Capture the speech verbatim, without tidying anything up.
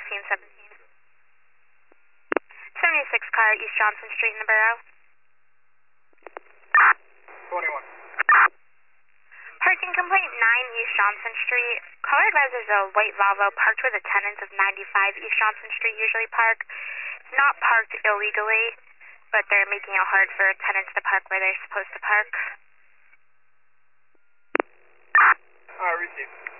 sixteen seventeen. seventy-six car, East Johnson Street in the borough. twenty-one. Parking complaint nine East Johnson Street. Caller advises a white Volvo parked where the tenants of ninety-five East Johnson Street usually park. It's not parked illegally, but they're making it hard for tenants to park where they're supposed to park. Uh, received.